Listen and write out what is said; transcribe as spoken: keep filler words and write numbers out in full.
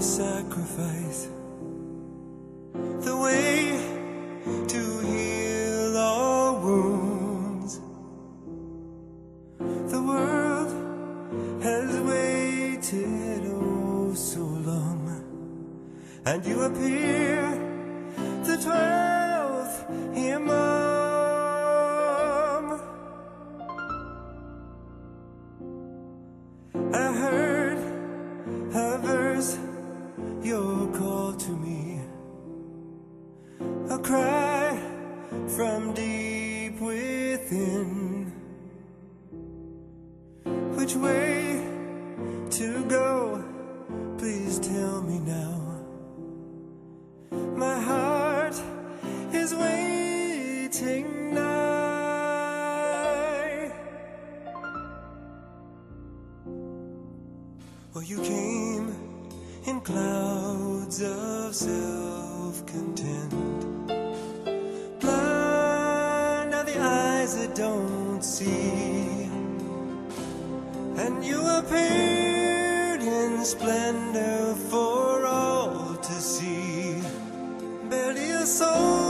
sacrifice, the way to heal our wounds. The world has waited oh so long, and you appear the twelfth Imam. I heard a verse, your call to me, a cry from deep within. Which way to go? Please tell me now. My heart is waiting nigh. Well, you came in clouds of self-content, blind are the eyes that don't see, and you appeared in splendor for all to see. Barely a soul